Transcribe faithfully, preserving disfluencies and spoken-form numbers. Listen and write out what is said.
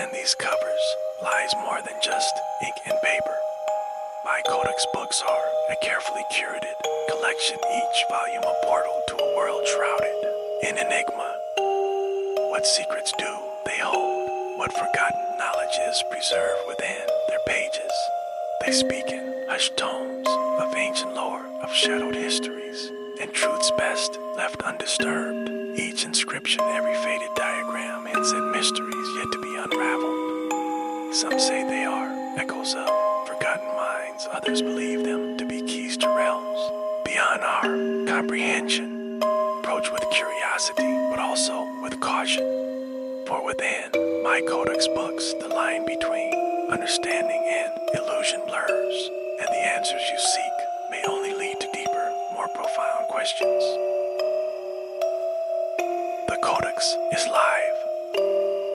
Behind these covers lies more than just ink and paper. My Codex books are a carefully curated collection, each volume a portal to a world shrouded in enigma. What secrets do they hold? What forgotten knowledge is preserved within their pages? They speak in hushed tomes of ancient lore, of shadowed histories, and truths best left undisturbed. Each inscription, every faded diagram hints at mysteries yet to be unraveled. Some say they are echoes of forgotten minds, others believe them to be keys to realms beyond our comprehension. Approach with curiosity, but also with caution. For within my Codex books, the line between understanding and illusion blurs, and the answers you seek may only lead to deeper, more profound questions. The Codex is live.